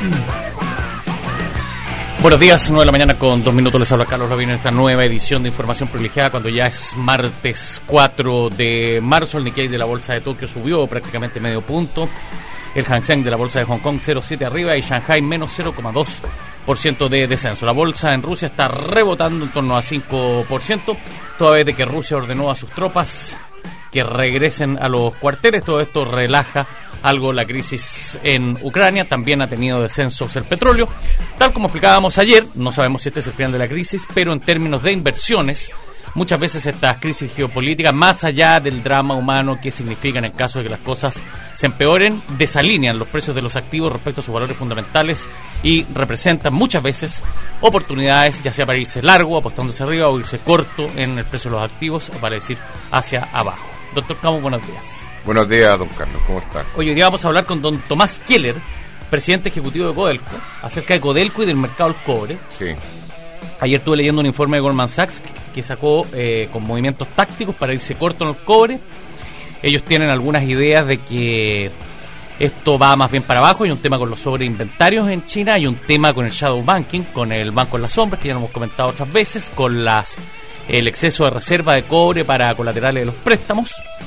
Buenos días, 9 de la mañana con 2 minutos. Les habla Carlos Rabín en esta nueva edición de Información Privilegiada, cuando ya es martes 4 de marzo. El Nikkei de la Bolsa de Tokio subió prácticamente medio punto. El Hang Seng de la Bolsa de Hong Kong 0,7 arriba y Shanghai menos 0,2% de descenso. La bolsa en Rusia está rebotando en torno a 5%, toda vez de que Rusia ordenó a sus tropas que regresen a los cuarteles. Todo esto relaja algo la crisis en Ucrania. También ha tenido descensos el petróleo. Tal como explicábamos ayer, no sabemos si este es el final de la crisis, pero en términos de inversiones, muchas veces estas crisis geopolíticas, más allá del drama humano que significan en caso de que las cosas se empeoren, desalinean los precios de los activos respecto a sus valores fundamentales y representan muchas veces oportunidades, ya sea para irse largo, apostando hacia arriba, o irse corto en el precio de los activos, o para decir hacia abajo. Doctor Camus, buenos días. Buenos días, don Carlos, ¿cómo está? Hoy día vamos a hablar con don Tomás Keller, presidente ejecutivo de Codelco, acerca de Codelco y del mercado del cobre. Sí. Ayer estuve leyendo un informe de Goldman Sachs que sacó con movimientos tácticos para irse corto en el cobre. Ellos tienen algunas ideas de que esto va más bien para abajo. Hay un tema con los sobreinventarios en China, hay un tema con el shadow banking, con el banco en las sombras, que ya lo hemos comentado otras veces, con el exceso de reserva de cobre para colaterales de los préstamos.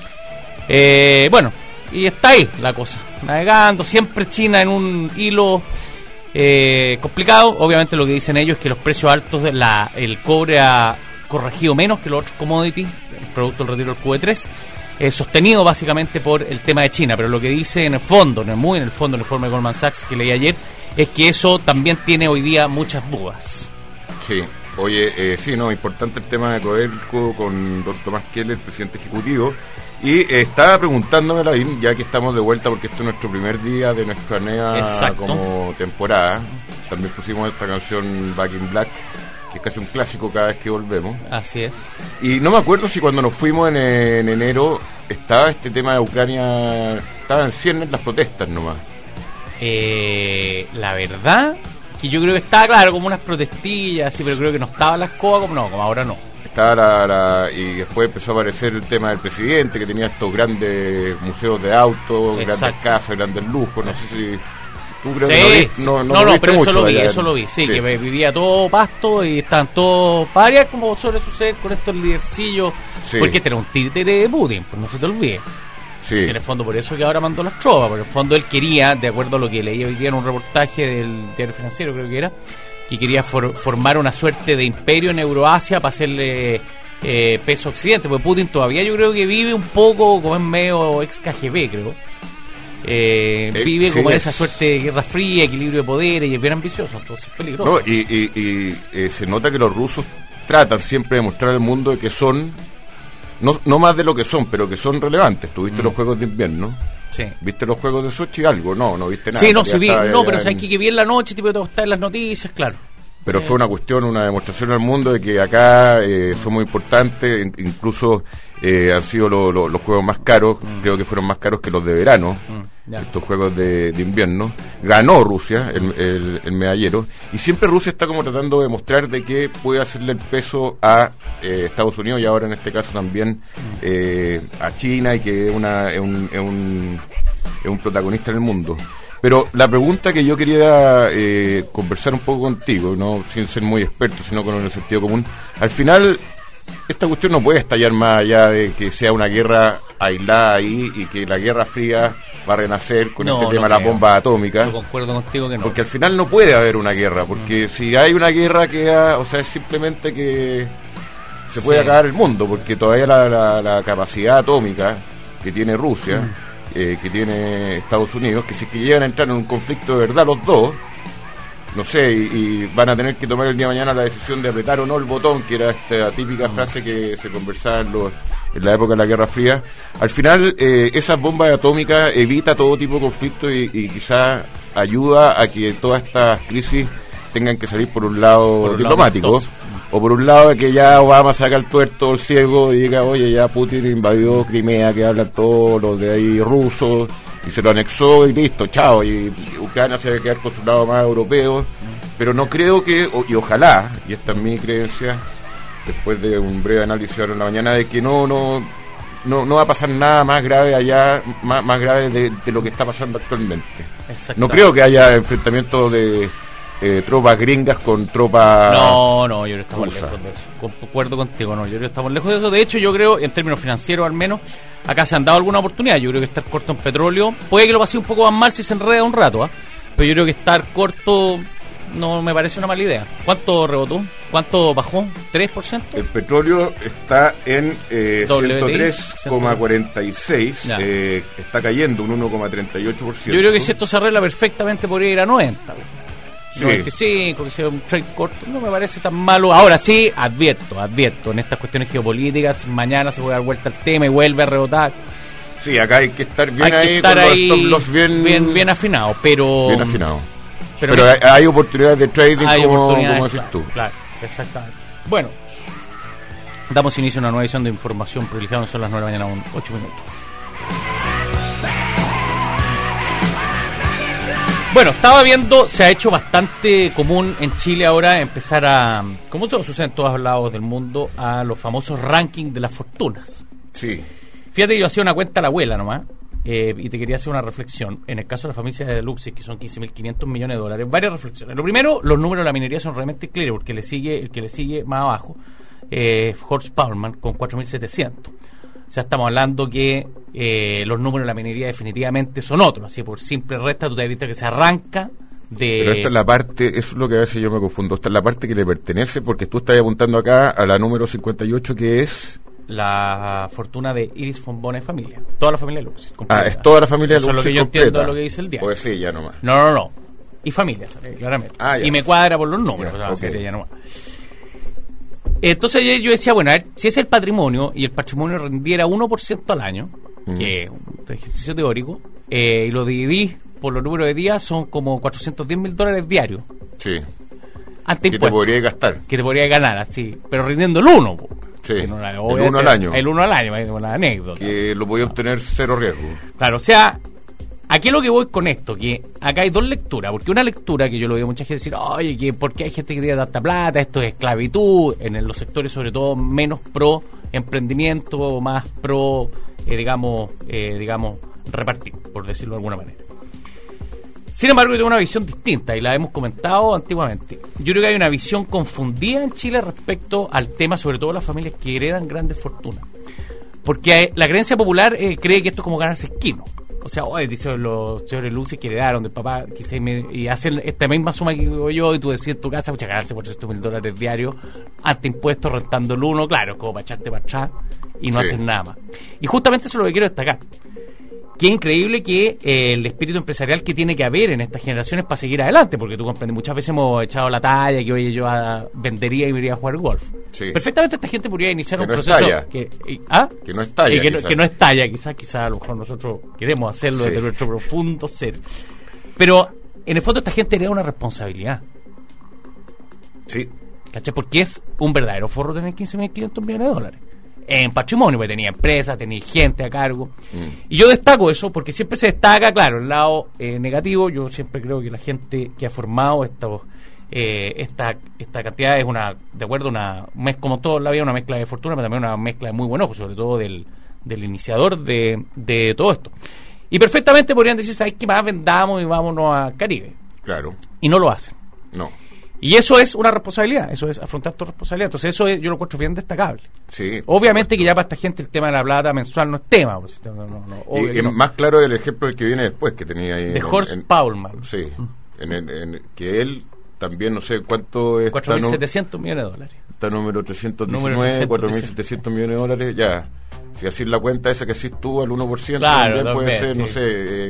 Bueno, y está ahí la cosa, navegando, siempre China en un hilo complicado. Obviamente lo que dicen ellos es que los precios altos el cobre ha corregido menos que los otros commodities, el producto del retiro del QE3, sostenido básicamente por el tema de China. Pero lo que dice en el fondo, muy en el fondo, el informe de Goldman Sachs que leí ayer, es que eso también tiene hoy día muchas dudas. Sí, oye, sí, no, importante el tema de Codelco con don Tomás Keller, presidente ejecutivo. Y estaba preguntándome, Lavín, ya que estamos de vuelta, porque este es nuestro primer día de nuestra nueva como temporada. También pusimos esta canción Back in Black, que es casi un clásico cada vez que volvemos. Así es. Y no me acuerdo si cuando nos fuimos en enero estaba este tema de Ucrania, estaban ciernes las protestas nomás. La verdad que yo creo que estaba, claro, como unas protestillas, sí, pero creo que no estaba la escoba como ahora no. Y después empezó a aparecer el tema del presidente, que tenía estos grandes museos de autos, grandes casas, grandes lujos. No sé si tú creo que no, pero eso lo vi, sí, que vivía todo pasto y estaban todos varias, como suele suceder con estos lidercillos, porque este era un títere de Putin, pues no se te olvide. Sí. En el fondo, por eso que ahora mandó las tropas, por el fondo él quería, de acuerdo a lo que leí hoy día en un reportaje del Diario Financiero, creo que era, que quería formar una suerte de imperio en Euroasia para hacerle peso a Occidente, porque Putin todavía yo creo que vive un poco como es medio ex KGB, creo. Vive como esa suerte de guerra fría, equilibrio de poderes, y es bien ambicioso, entonces es peligroso. No, y se nota que los rusos tratan siempre de mostrar al mundo de que son, no más de lo que son, pero que son relevantes. ¿Tuviste los Juegos de Invierno? Sí. ¿Viste los Juegos de Sochi? Algo, no viste nada. Sí, no, sí vi, pero sabes que vi en la noche, tipo, está en las noticias, claro. Pero fue una demostración al mundo de que acá somos importantes, incluso han sido los juegos más caros, creo que fueron más caros que los de verano, estos juegos de invierno. Ganó Rusia, el medallero, y siempre Rusia está como tratando de mostrar de que puede hacerle el peso a Estados Unidos, y ahora en este caso también a China, y que es un protagonista en el mundo. Pero la pregunta que yo quería conversar un poco contigo, no sin ser muy experto, sino con el sentido común, al final esta cuestión no puede estallar más allá de que sea una guerra aislada ahí, y que la Guerra Fría va a renacer con este tema de las bombas atómicas. Yo concuerdo contigo que no. Porque al final no puede haber una guerra, porque si hay una guerra es simplemente que se puede acabar el mundo, porque todavía la capacidad atómica que tiene Rusia, que tiene Estados Unidos, que si que llegan a entrar en un conflicto de verdad los dos, no sé, y van a tener que tomar el día de mañana la decisión de apretar o no el botón, que era esta típica frase que se conversaba en la época de la Guerra Fría. Al final, esas bombas atómicas evita todo tipo de conflicto, y quizás ayuda a que todas estas crisis tengan que salir por un lado diplomático, o por un lado de que ya Obama saca el tuerto, el ciego, y diga, oye, ya Putin invadió Crimea, que hablan todos los de ahí rusos, y se lo anexó y listo, chao, y Ucrania se va a quedar con su lado más europeo. Pero no creo que, y ojalá, y esta es mi creencia, después de un breve análisis ahora en la mañana, de que no no va a pasar nada más grave allá, más grave de lo que está pasando actualmente. No creo que haya enfrentamientos de tropas gringas con tropas... No, yo creo que estamos lejos de eso. Concuerdo contigo, yo creo que estamos lejos de eso. De hecho, yo creo, en términos financieros al menos, acá se han dado alguna oportunidad. Yo creo que estar corto en petróleo, puede que lo pase un poco más mal si se enreda un rato, pero yo creo que estar corto no me parece una mala idea. ¿Cuánto rebotó? ¿Cuánto bajó? ¿3%? El petróleo está en 103,46, está cayendo un 1,38%. Yo creo que si esto se arregla perfectamente podría ir a 90. Sí. 95, que sea un trade corto, no me parece tan malo. Ahora sí, advierto, en estas cuestiones geopolíticas, mañana se puede dar vuelta al tema y vuelve a rebotar. Sí, acá hay que estar bien ahí, con los stop loss bien afinados, pero... Bien afinados. Pero hay oportunidades de trading, como decís tú. Claro, exactamente. Bueno, damos inicio a una nueva edición de Información Privilegiada. Son las 9 de la mañana, 8 minutos. Bueno, estaba viendo, se ha hecho bastante común en Chile ahora empezar a, como todo sucede en todos lados del mundo, a los famosos rankings de las fortunas. Sí. Fíjate que yo hacía una cuenta a la abuela nomás, y te quería hacer una reflexión. En el caso de la familia de Luxis, que son 15.500 millones de dólares, varias reflexiones. Lo primero, los números de la minería son realmente claros, porque el que le sigue más abajo, Horst Paulman, con 4.700. O sea, estamos hablando que los números de la minería definitivamente son otros. Así por simple resta, tú te has visto que se arranca de... Pero esta es la parte, eso es lo que a veces yo me confundo. Esta es la parte que le pertenece, porque tú estás apuntando acá a la número 58, que es... la fortuna de Iris von Bonne familia. Toda la familia de Luxis. Es toda la familia de Luxis. Eso es lo que yo completa. entiendo de lo que dice el diario. Pues sí, ya nomás. No. Y familia, claramente. Y me cuadra por los números. Ya, okay. Ya nomás. Entonces yo decía, bueno, a ver, si es el patrimonio y el patrimonio rendiera 1% al año, que es un ejercicio teórico, y lo dividís por los números de días, son como $410.000 diarios. Sí. Ante que te podría gastar. Que te podría ganar, así, pero rindiendo el 1. Sí, el 1 al año. El 1 al año, es una anécdota. Que lo podía obtener cero riesgo. Claro, o sea... Aquí es lo que voy con esto, que acá hay dos lecturas, porque una lectura que yo lo veo mucha gente decir, oye, que ¿por qué hay gente que tiene tanta plata? Esto es esclavitud, en los sectores sobre todo menos pro emprendimiento, más pro, digamos, repartir, por decirlo de alguna manera. Sin embargo, yo tengo una visión distinta y la hemos comentado antiguamente. Yo creo que hay una visión confundida en Chile respecto al tema, sobre todo las familias que heredan grandes fortunas. Porque la creencia popular cree que esto es como ganarse esquino. O sea, dicen los señores Luxis que heredaron del papá, y hacen esta misma suma que digo yo, y tú decís en tu casa, muchas ganarse $400.000 diarios, ante impuestos, rentando el uno, claro, como para echarte para atrás, y no hacen nada más. Y justamente eso es lo que quiero destacar. Qué increíble que el espíritu empresarial que tiene que haber en estas generaciones para seguir adelante, porque tú comprendes, muchas veces hemos echado la talla que oye, yo vendería y me iría a jugar golf. Sí. Perfectamente esta gente podría iniciar un proceso que no es talla, que no es talla, quizás a lo mejor nosotros queremos hacerlo desde nuestro profundo ser. Pero en el fondo esta gente hereda una responsabilidad. Sí. ¿Cachai? Porque es un verdadero forro tener 15.500 millones de dólares. En patrimonio, porque tenía empresas, tenía gente a cargo. Y yo destaco eso porque siempre se destaca, claro, el lado negativo. Yo siempre creo que la gente que ha formado esta cantidad es de acuerdo, como todo en la vida, una mezcla de fortuna, pero también una mezcla de muy buen ojo, sobre todo del iniciador de todo esto. Y perfectamente podrían decir, ¿sabes qué más? Vendamos y vámonos a Caribe. Claro. Y no lo hacen. No. Y eso es una responsabilidad, eso es afrontar tu responsabilidad. Entonces yo lo encuentro bien destacable. Sí. Obviamente que ya para esta gente el tema de la plata mensual no es tema. Pues, y más claro el ejemplo del que viene después, que tenía ahí. De Horst Paulman. Sí. Que él también, no sé cuánto es. 4.700 millones de dólares. Está número 319, 4.700 millones de dólares, ya. Si así la cuenta esa que sí estuvo al 1%, claro, también puede ser, no sé,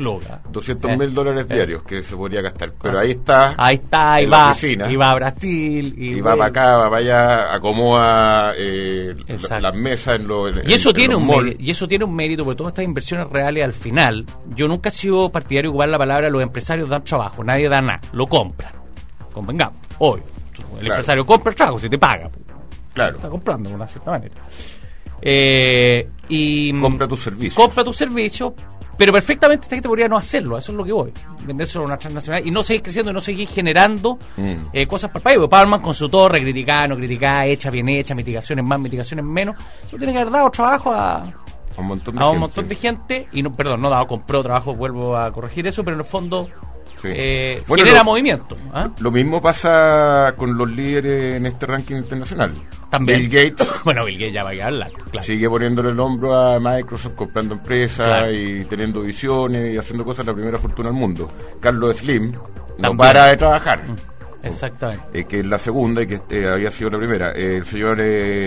$200.000 diarios que se podría gastar. Pero ahí está, y va a Brasil, y va para acá, va para allá, acomoda las mesas y eso tiene un mérito, porque todas estas inversiones reales al final, yo nunca he sido partidario de ocupar la palabra los empresarios dan trabajo, nadie da nada, lo compran. Convengamos, hoy. El empresario compra el trabajo, si te paga. Claro. Está comprando de una cierta manera. Compra tu servicio. Compra tu servicio, Pero perfectamente esta gente podría no hacerlo, eso es lo que voy. Vendérselo a una transnacional y no seguir creciendo y no seguir generando cosas para el país. Porque Palman con su torre, criticada, no criticada, hecha, bien hecha, mitigaciones más, mitigaciones menos, eso tiene que haber dado trabajo a un montón de gente. Y no dado, compró trabajo, vuelvo a corregir eso, pero en el fondo genera movimiento. Lo mismo pasa con los líderes en este ranking internacional. También. Bill Gates. Bueno, Bill Gates ya va a quedar largo, claro. Sigue poniéndole el hombro a Microsoft, comprando empresas y teniendo visiones y haciendo cosas, la primera fortuna del mundo. Carlos Slim no para de trabajar. Exactamente. Que es la segunda y que había sido la primera. El señor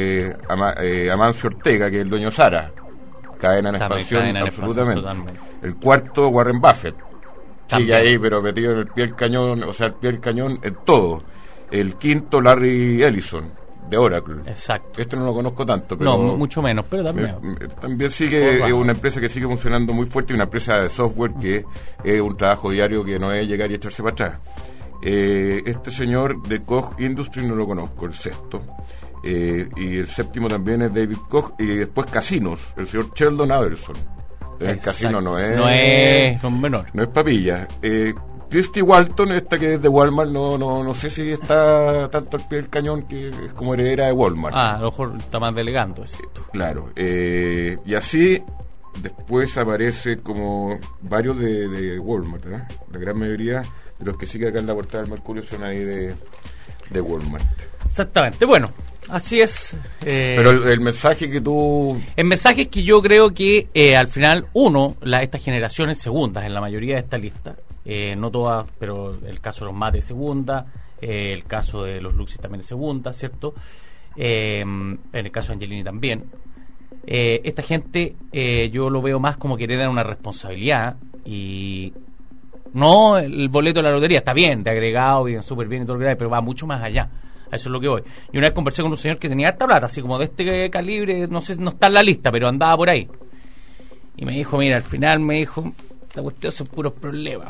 Amancio Ortega, que es el dueño de Zara. Cadena en expansión, absolutamente. El cuarto, Warren Buffett. Sigue ahí, pero metido en el pie del cañón, en todo. El quinto, Larry Ellison, de Oracle. Exacto. Este no lo conozco tanto, pero... No, mucho menos, pero también. También sigue una empresa que sigue funcionando muy fuerte y una empresa de software que es un trabajo diario que no es llegar y echarse para atrás. Este señor de Koch Industries no lo conozco, el sexto. Y el séptimo también es David Koch. Y después casinos, el señor Sheldon Adelson. El casino no es menor. No es papilla. Christy Walton, esta que es de Walmart, no sé si está tanto al pie del cañón, que es como heredera de Walmart. A lo mejor está más delegando. Claro. Y así después aparece como varios de Walmart, ¿eh? La gran mayoría de los que siguen acá en la portada del Mercurio son ahí de Walmart. Exactamente. Bueno, así es. Pero el mensaje que tú... El mensaje es que yo creo que al final, estas generaciones segundas, en la mayoría de esta lista, no todas, pero el caso de los Mates segunda, el caso de los Luxis también es segunda, ¿cierto? En el caso de Angelini también. Esta gente yo lo veo más como que heredan una responsabilidad y... No el boleto de la lotería, está bien, de agregado, bien, súper bien y todo lo que hay, pero va mucho más allá. A eso es lo que voy. Y una vez conversé con un señor que tenía harta plata, así como de este calibre, no sé, no está en la lista, pero andaba por ahí. Y me dijo, mira, al final esta cuestión son puros problemas.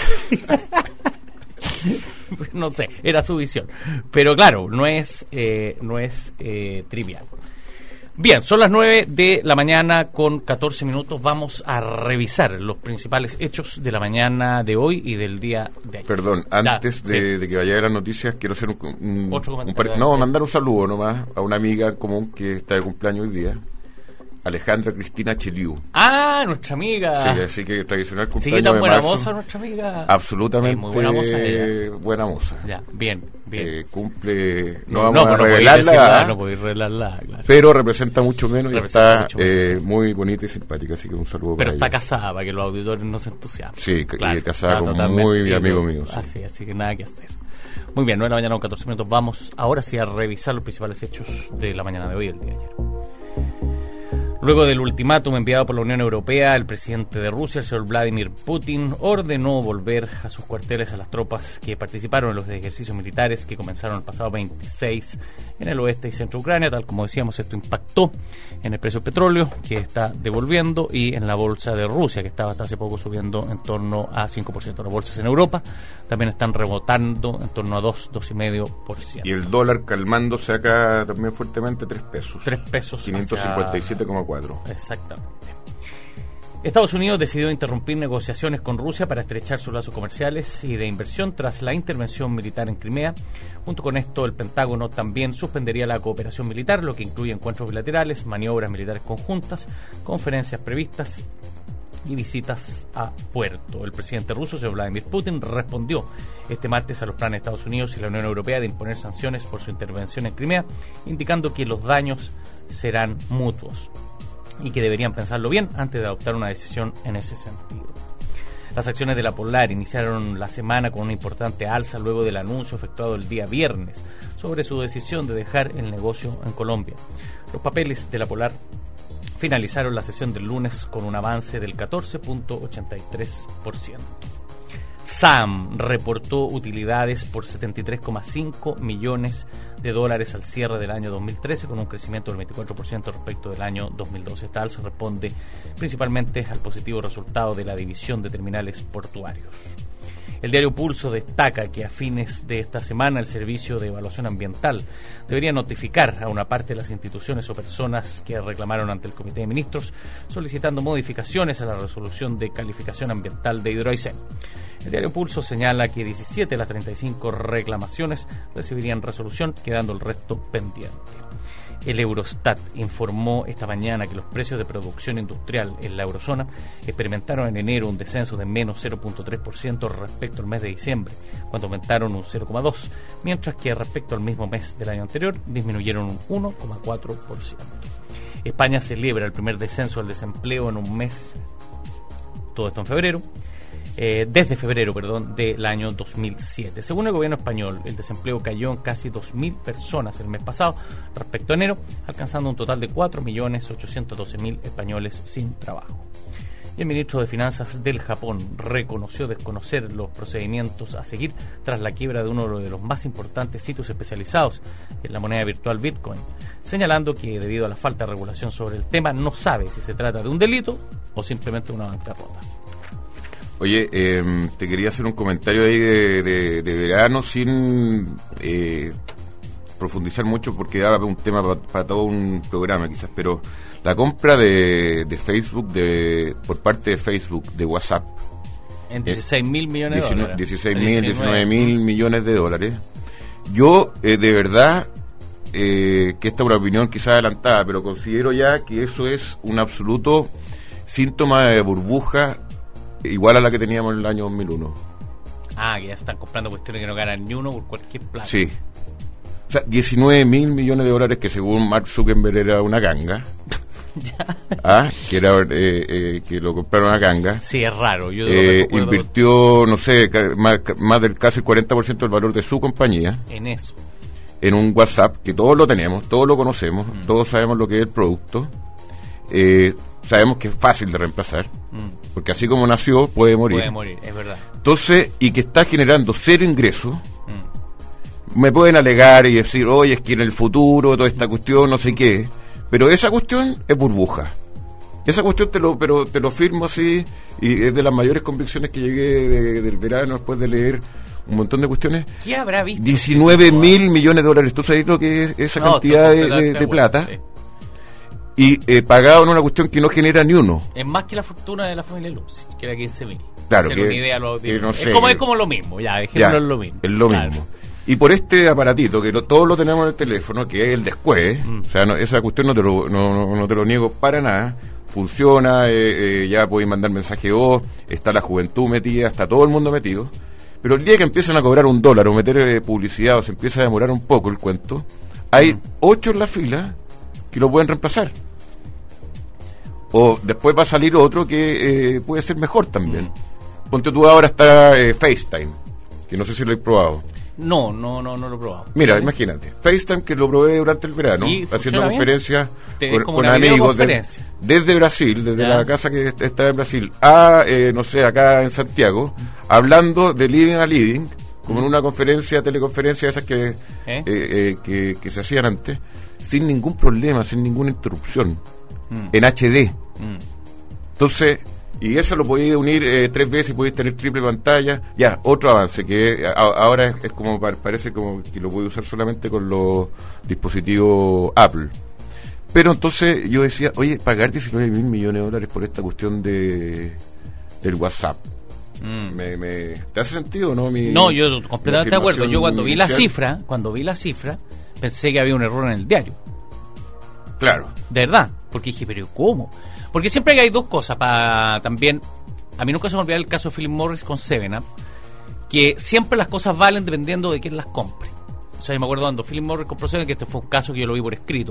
No sé, era su visión. Pero claro, no es trivial. Bien, son las 9 de la mañana con 14 minutos. Vamos a revisar los principales hechos de la mañana de hoy y del día de ayer. Perdón, antes de que vaya a las noticias, quiero hacer mandar un saludo nomás a una amiga común que está de cumpleaños hoy día, Alejandra Cristina Cheliu. Ah, nuestra amiga. Sí, así que tradicional cumpleaños. ¿Sí tan buena marzo, moza nuestra amiga? Absolutamente muy buena moza ella. Buena moza. Ya, bien. Cumple, no vamos a revelarla. No podéis revelarla, claro. Pero representa mucho menos y está muy bonita y simpática, así que un saludo pero para está ella. Casada, para que los auditores no se entusiasmen. Sí, claro, y casada con muy amigo mío. Sí. Así que nada que hacer. Muy bien, 9 de la mañana con 14 minutos. Vamos ahora sí a revisar los principales hechos de la mañana de hoy y el día de ayer. Luego del ultimátum enviado por la Unión Europea, el presidente de Rusia, el señor Vladimir Putin, ordenó volver a sus cuarteles a las tropas que participaron en los ejercicios militares que comenzaron el pasado 26 en el oeste y centro de Ucrania. Tal como decíamos, esto impactó en el precio del petróleo, que está devolviendo, y en la bolsa de Rusia, que estaba hasta hace poco subiendo en torno a 5%. Las bolsas en Europa también están rebotando en torno a 2,5%. Y el dólar calmándose acá también fuertemente, 3 pesos. 3 pesos. 557,4. Exactamente. Estados Unidos decidió interrumpir negociaciones con Rusia para estrechar sus lazos comerciales y de inversión tras la intervención militar en Crimea. Junto con esto, el Pentágono también suspendería la cooperación militar, lo que incluye encuentros bilaterales, maniobras militares conjuntas, conferencias previstas y visitas a puerto. El presidente ruso, señor Vladimir Putin, respondió este martes a los planes de Estados Unidos y la Unión Europea de imponer sanciones por su intervención en Crimea, indicando que los daños serán mutuos y que deberían pensarlo bien antes de adoptar una decisión en ese sentido. Las acciones de la Polar iniciaron la semana con una importante alza luego del anuncio efectuado el día viernes sobre su decisión de dejar el negocio en Colombia. Los papeles de la Polar finalizaron la sesión del lunes con un avance del 14,83%. SAM reportó utilidades por $73,5 millones al cierre del año 2013, con un crecimiento del 24% respecto del año 2012. Esta alza responde principalmente al positivo resultado de la división de terminales portuarios. El diario Pulso destaca que a fines de esta semana el Servicio de Evaluación Ambiental debería notificar a una parte de las instituciones o personas que reclamaron ante el Comité de Ministros solicitando modificaciones a la resolución de calificación ambiental de Hidroaicén. El diario Pulso señala que 17 de las 35 reclamaciones recibirían resolución, quedando el resto pendiente. El Eurostat informó esta mañana que los precios de producción industrial en la eurozona experimentaron en enero un descenso de menos 0.3% respecto al mes de diciembre, cuando aumentaron un 0.2%, mientras que respecto al mismo mes del año anterior disminuyeron un 1.4%. España celebra el primer descenso del desempleo en un mes, todo esto en febrero. Desde febrero, del año 2007. Según el gobierno español, el desempleo cayó en casi 2.000 personas el mes pasado respecto a enero, alcanzando un total de 4.812.000 españoles sin trabajo. Y el ministro de Finanzas del Japón reconoció desconocer los procedimientos a seguir tras la quiebra de uno de los más importantes sitios especializados en la moneda virtual Bitcoin, señalando que debido a la falta de regulación sobre el tema no sabe si se trata de un delito o simplemente una bancarrota. Oye, te quería hacer un comentario ahí de verano sin profundizar mucho porque daba un tema para todo un programa quizás, pero la compra de Facebook por parte de Facebook de WhatsApp en 16.000 millones de dólares. 19.000 millones de dólares. Yo, de verdad, que esta es una opinión quizás adelantada, pero considero ya que eso es un absoluto síntoma de burbuja igual a la que teníamos en el año 2001. Ah, que ya están comprando cuestiones que no ganan ni uno por cualquier plata. Sí. O sea, 19.000 millones de dólares que según Mark Zuckerberg era una ganga. Que era que lo compraron a ganga. Sí, es raro. Yo invirtió, no sé, más del casi el 40% del valor de su compañía. En eso. En un WhatsApp que todos lo tenemos, todos lo conocemos, todos sabemos lo que es el producto. Sabemos que es fácil de reemplazar, porque así como nació, puede morir. Puede morir, es verdad. Entonces, y que está generando cero ingresos, me pueden alegar y decir, oye, es que en el futuro, toda esta cuestión, no sé qué, pero esa cuestión es burbuja. Esa cuestión te lo firmo así, y es de las mayores convicciones que llegué del verano después de leer un montón de cuestiones. ¿Qué habrá visto? 19.000 millones de dólares. ¿Tú sabes lo que es esa cantidad de plata? Sí. Y pagado en una cuestión que no genera ni uno. Es más que la fortuna de la familia Luz, que era 15.000. Claro, que una idea no sé. Es como lo mismo, dejémoslo en lo mismo. Es lo mismo. Y por este aparatito, que todos lo tenemos en el teléfono, que es el Descué, o sea, esa cuestión no te lo niego para nada, funciona, ya podéis mandar mensaje voz, está la juventud metida, está todo el mundo metido, pero el día que empiezan a cobrar $1 o meter publicidad o se empieza a demorar un poco el cuento, hay 8 en la fila que lo pueden reemplazar. O después va a salir otro que puede ser mejor también. Ponte tú, ahora está FaceTime, que no sé si lo he probado. No lo he probado. Mira, imagínate, FaceTime, que lo probé durante el verano, haciendo conferencias con amigos desde Brasil, desde la casa que está en Brasil, no sé, acá en Santiago, hablando de living a living, como en una conferencia, teleconferencia, esas que se hacían antes, sin ningún problema, sin ninguna interrupción, en HD. Entonces, y eso lo podéis unir 3 veces y podéis tener triple pantalla. Ya, otro avance que ahora es como parece como que lo podéis usar solamente con los dispositivos Apple. Pero entonces yo decía, oye, pagar 19.000 millones de dólares por esta cuestión del WhatsApp. ¿Te hace sentido, no? No, yo completamente de acuerdo. Yo cuando vi la cifra, pensé que había un error en el diario. Claro. De verdad, porque dije, pero ¿cómo? Porque siempre hay dos cosas para también. A mí nunca se me olvidó el caso de Philip Morris con 7up, que siempre las cosas valen dependiendo de quién las compre. O sea, yo me acuerdo cuando Philip Morris compró 7up, que este fue un caso que yo lo vi por escrito.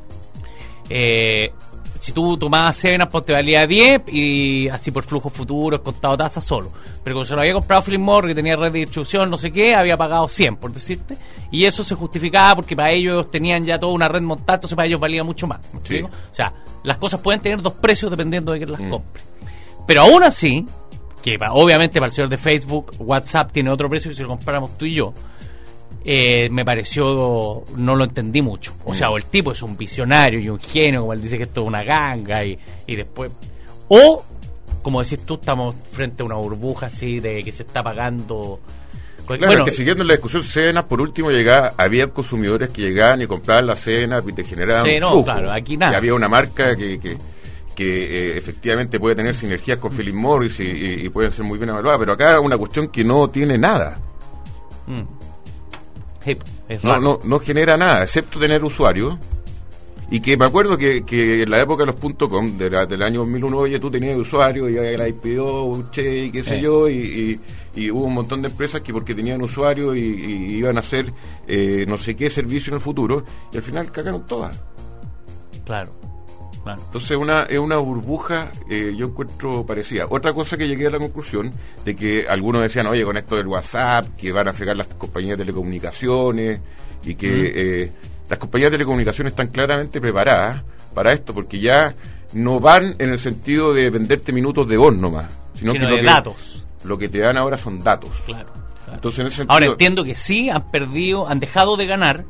Si tú tomabas 7up, pues te valía 10 y así por flujo futuro, contado tasa solo. Pero cuando se lo había comprado Philip Morris, que tenía red de distribución, no sé qué, había pagado 100, por decirte. Y eso se justificaba porque para ellos tenían ya toda una red montada, entonces para ellos valía mucho más. ¿Sí? O sea, las cosas pueden tener dos precios dependiendo de quién las compre. Pero aún así, que obviamente para el señor de Facebook, WhatsApp tiene otro precio que si lo compráramos tú y yo, me pareció, no lo entendí mucho. O sea, o el tipo es un visionario y un genio, como él dice que esto es una ganga y después... O como decís tú, estamos frente a una burbuja así de que se está pagando. Claro, bueno, que siguiendo la discusión cenas, por último había consumidores que llegaban y compraban la cena y te generaban flujo. Claro, aquí nada. Y había una marca que efectivamente puede tener sinergias con Philip Morris y pueden ser muy bien evaluadas, pero acá una cuestión que no tiene nada. Sí, es raro. No genera nada, excepto tener usuarios. Y que me acuerdo que en la época de los .com, del año 2001, oye, tú tenías usuarios y la IPO, Uche y qué sé yo, y hubo un montón de empresas que porque tenían usuarios y iban a hacer no sé qué servicio en el futuro, y al final cagaron todas. Claro. Entonces es una burbuja, yo encuentro parecida. Otra cosa que llegué a la conclusión de que algunos decían, oye, con esto del WhatsApp, que van a fregar las compañías de telecomunicaciones y que las compañías de telecomunicaciones están claramente preparadas para esto, porque ya no van en el sentido de venderte minutos de voz nomás, sino que de datos. Lo que te dan ahora son datos. Claro. Entonces, en ese sentido, ahora entiendo que sí han dejado de ganar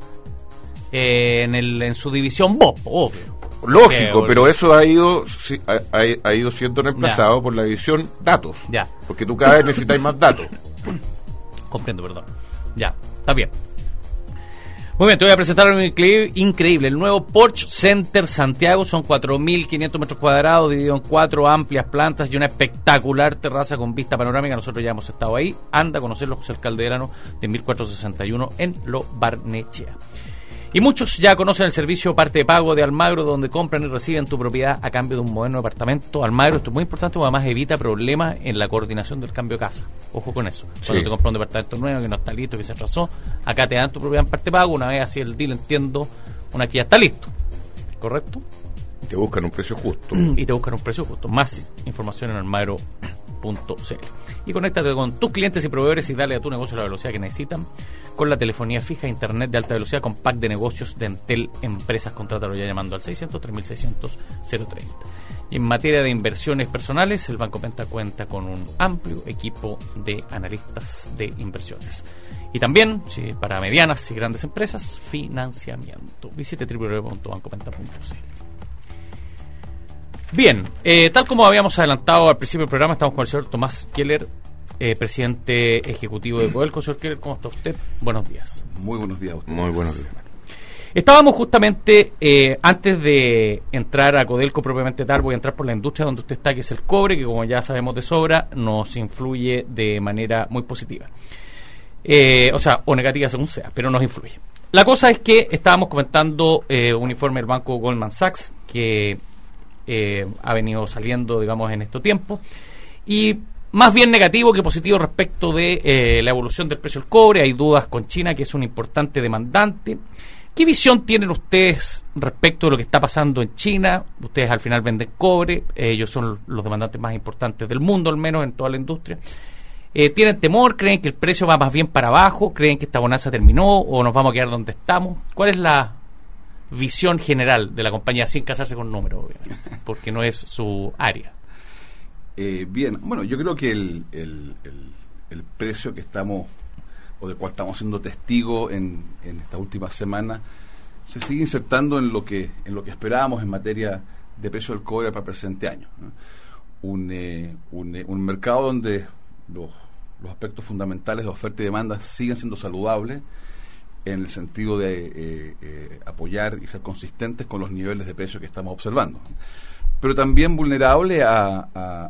en su división VoP, obvio. Lógico, pero eso ha ido siendo reemplazado por la división datos. Ya. Porque tú cada vez necesitas más datos. Comprendo, perdón. Ya, está bien. Muy bien, te voy a presentar algo increíble. El nuevo Porsche Center Santiago. Son 4.500 metros cuadrados, dividido en 4 amplias plantas y una espectacular terraza con vista panorámica. Nosotros ya hemos estado ahí. Anda a conocerlo, José Calderano, de 1461 en Lo Barnechea. Y muchos ya conocen el servicio parte de pago de Almagro, donde compran y reciben tu propiedad a cambio de un moderno departamento. Almagro, esto es muy importante porque además evita problemas en la coordinación del cambio de casa. Ojo con eso. Cuando te compras un departamento nuevo que no está listo, que se atrasó, acá te dan tu propiedad en parte de pago. Una vez así el deal, entiendo, una que ya está listo. ¿Correcto? Y te buscan un precio justo. Más información en almagro.cl. Y conéctate con tus clientes y proveedores y dale a tu negocio la velocidad que necesitan con la telefonía fija, internet de alta velocidad con pack de negocios de Entel Empresas. Contrátalo ya llamando al 600-3600-030. Y en materia de inversiones personales, el Banco Penta cuenta con un amplio equipo de analistas de inversiones. Y también, para medianas y grandes empresas, financiamiento. Visite www.bancopenta.cl. Bien, tal como habíamos adelantado al principio del programa, estamos con el señor Tomás Keller, presidente ejecutivo de Codelco. Señor Keller, ¿cómo está usted? Buenos días. Muy buenos días a usted. Muy buenos días. Estábamos justamente, antes de entrar a Codelco propiamente tal, voy a entrar por la industria donde usted está, que es el cobre, que como ya sabemos de sobra, nos influye de manera muy positiva. O negativa según sea, pero nos influye. La cosa es que estábamos comentando un informe del banco Goldman Sachs, que ha venido saliendo, digamos, en estos tiempos, y más bien negativo que positivo respecto de la evolución del precio del cobre. Hay dudas con China, que es un importante demandante. ¿Qué visión tienen ustedes respecto de lo que está pasando en China? Ustedes al final venden cobre, ellos son los demandantes más importantes del mundo, al menos en toda la industria. ¿Tienen temor? ¿Creen que el precio va más bien para abajo? ¿Creen que esta bonanza terminó o nos vamos a quedar donde estamos? ¿Cuál es la visión general de la compañía, sin casarse con números, obviamente, porque no es su área? Bien, bueno, yo creo que el precio que estamos, o del cual estamos siendo testigos en esta última semana, se sigue insertando en lo que esperábamos en materia de precio del cobre para el presente año, ¿no? Un mercado donde los aspectos fundamentales de oferta y demanda siguen siendo saludables, en el sentido de apoyar y ser consistentes con los niveles de precio que estamos observando, pero también vulnerable a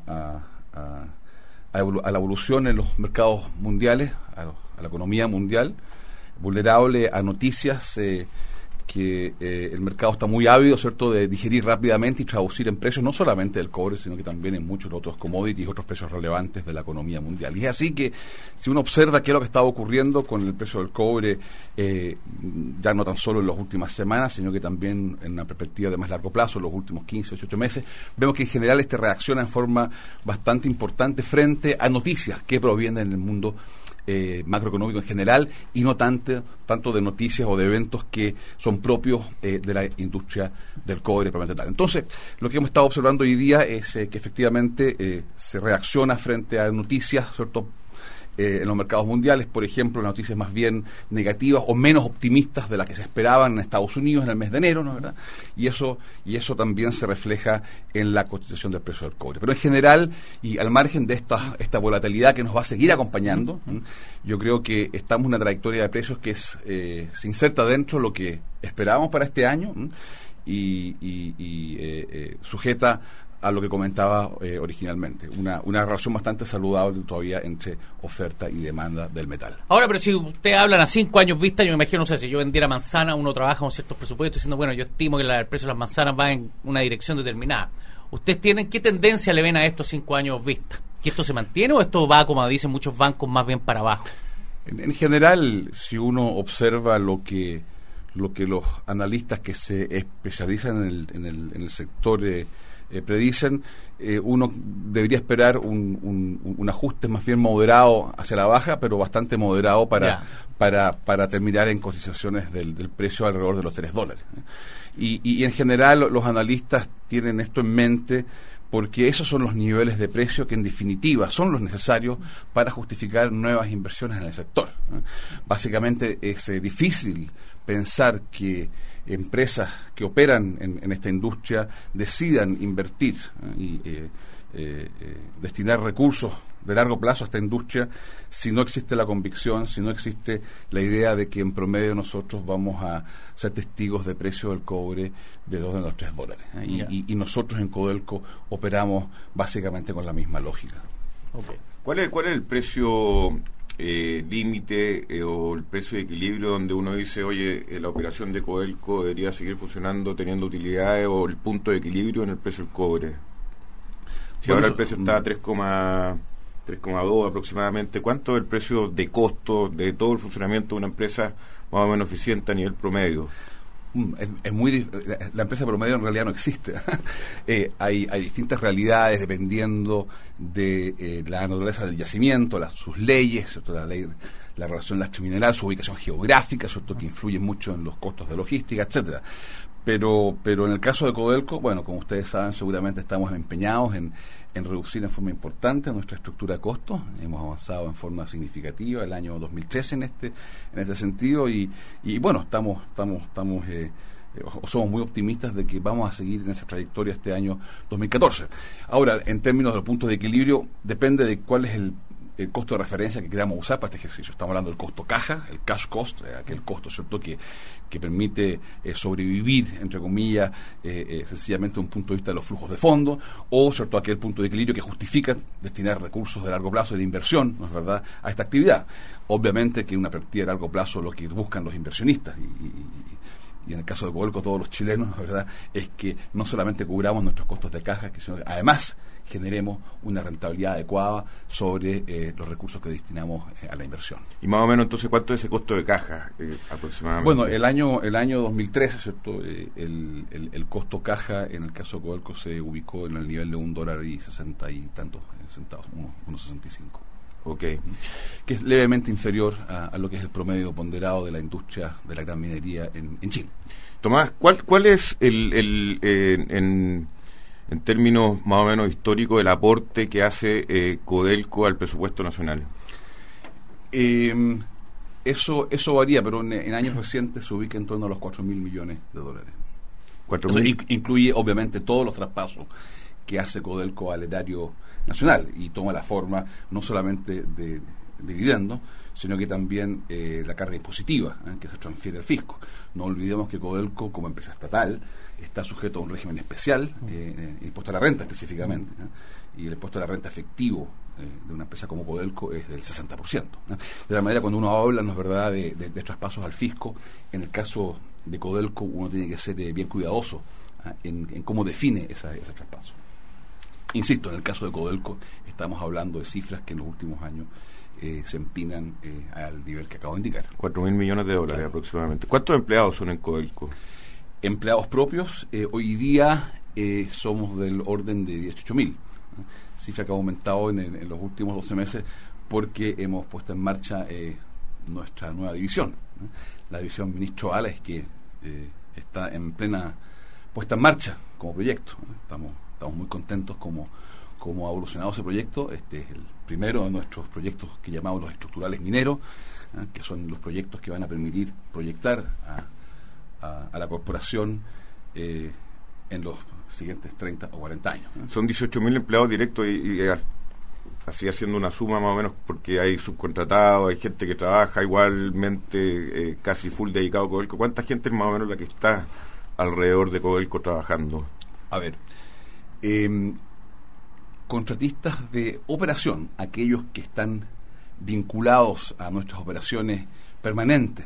la evolución en los mercados mundiales, a la economía mundial, vulnerable a noticias que el mercado está muy ávido, ¿cierto?, de digerir rápidamente y traducir en precios, no solamente del cobre, sino que también en muchos otros commodities y otros precios relevantes de la economía mundial. Y es así que, si uno observa qué es lo que está ocurriendo con el precio del cobre, ya no tan solo en las últimas semanas, sino que también en una perspectiva de más largo plazo, en los últimos 15, 18 meses, vemos que en general este reacciona en forma bastante importante frente a noticias que provienen del mundo macroeconómico en general, y no tanto de noticias o de eventos que son propios de la industria del cobre propiamente tal. Entonces, lo que hemos estado observando hoy día es que efectivamente se reacciona frente a noticias, ¿cierto?, en los mercados mundiales, por ejemplo, noticias más bien negativas o menos optimistas de las que se esperaban en Estados Unidos en el mes de enero, ¿no es verdad? Y eso también se refleja en la cotización del precio del cobre. Pero en general, y al margen de esta volatilidad que nos va a seguir acompañando, yo creo que estamos en una trayectoria de precios que se inserta dentro de lo que esperábamos para este año y sujeta a lo que comentaba originalmente, una relación bastante saludable todavía entre oferta y demanda del metal. Ahora, pero si usted hablan a 5 años vista, yo me imagino, no sé, si yo vendiera manzana, uno trabaja con ciertos presupuestos diciendo, bueno, yo estimo que el precio de las manzanas va en una dirección determinada. ¿Ustedes tienen qué tendencia le ven a estos 5 años vista? ¿Que esto se mantiene o esto va, como dicen muchos bancos, más bien para abajo? En general, si uno observa lo que los analistas que se especializan en el sector predicen, uno debería esperar un ajuste más bien moderado hacia la baja, pero bastante moderado para terminar en cotizaciones del precio alrededor de los $3. Y en general los analistas tienen esto en mente porque esos son los niveles de precio que en definitiva son los necesarios para justificar nuevas inversiones en el sector. Básicamente es difícil pensar que empresas que operan en esta industria decidan invertir y destinar recursos de largo plazo a esta industria si no existe la convicción, si no existe la idea de que en promedio nosotros vamos a ser testigos de precio del cobre de $2 a $3. Y nosotros en Codelco operamos básicamente con la misma lógica. Okay. ¿Cuál es el precio límite o el precio de equilibrio donde uno dice, oye, la operación de Codelco debería seguir funcionando teniendo utilidades, o el punto de equilibrio en el precio del cobre? Si ahora el precio está a 3,2 aproximadamente, ¿cuánto es el precio de costo de todo el funcionamiento de una empresa más o menos eficiente a nivel promedio? La empresa promedio en realidad no existe. Hay distintas realidades dependiendo de la naturaleza del yacimiento, sus leyes, ¿cierto? La relación lastre mineral, su ubicación geográfica, ¿cierto? Que influye mucho en los costos de logística, etcétera. Pero en el caso de Codelco, bueno, como ustedes saben, seguramente estamos empeñados en reducir en forma importante nuestra estructura de costos. Hemos avanzado en forma significativa el año 2013 en este sentido y bueno, somos muy optimistas de que vamos a seguir en esa trayectoria este año 2014. Ahora, en términos del punto de equilibrio, depende de cuál es el costo de referencia que queramos usar para este ejercicio. Estamos hablando del costo caja, el cash cost, aquel costo, ¿cierto?, que permite sobrevivir, entre comillas, sencillamente un punto de vista de los flujos de fondos, o, ¿cierto?, aquel punto de equilibrio que justifica destinar recursos de largo plazo y de inversión, ¿no es verdad?, a esta actividad. Obviamente que una perspectiva de largo plazo es lo que buscan los inversionistas y en el caso de Codelco todos los chilenos, ¿verdad?, es que no solamente cubramos nuestros costos de caja, sino que además generemos una rentabilidad adecuada sobre los recursos que destinamos a la inversión. Y más o menos, entonces, ¿cuánto es ese costo de caja aproximadamente? Bueno, el año 2013, ¿cierto?, el costo caja en el caso de Codelco se ubicó en el nivel de $1.60 y tantos centavos, 1.65. Okay. Que es levemente inferior a lo que es el promedio ponderado de la industria de la gran minería en Chile. Tomás, ¿cuál es en términos más o menos históricos el aporte que hace Codelco al presupuesto nacional? Eso varía, pero en años recientes se ubica en torno a los $4.000 millones. Eso incluye obviamente todos los traspasos que hace Codelco al erario nacional y toma la forma no solamente de dividendos, sino que también la carga impositiva que se transfiere al fisco. No olvidemos que Codelco, como empresa estatal, está sujeto a un régimen especial, impuesto a la renta específicamente, y el impuesto a la renta efectivo de una empresa como Codelco es del 60%. De la manera, cuando uno habla, ¿no es verdad?, de traspasos al fisco, en el caso de Codelco uno tiene que ser bien cuidadoso en cómo define ese traspaso. Insisto, en el caso de Codelco estamos hablando de cifras que en los últimos años se empinan al nivel que acabo de indicar. $4.000 millones claro. Aproximadamente. ¿Cuántos empleados son en Codelco? Empleados propios, hoy día somos del orden de 18.000, cifra que ha aumentado en los últimos 12 meses porque hemos puesto en marcha nuestra nueva división, la división Ministro Alas, que está en plena puesta en marcha como proyecto. Estamos muy contentos como cómo ha evolucionado ese proyecto. Este es el primero de nuestros proyectos que llamamos los estructurales mineros, que son los proyectos que van a permitir proyectar a la corporación en los siguientes 30 o 40 años. Son 18.000 empleados directos y así haciendo una suma más o menos, porque hay subcontratados, hay gente que trabaja igualmente casi full dedicado a Codelco. ¿Cuánta gente es más o menos la que está alrededor de Codelco trabajando? A ver, contratistas de operación, aquellos que están vinculados a nuestras operaciones permanentes,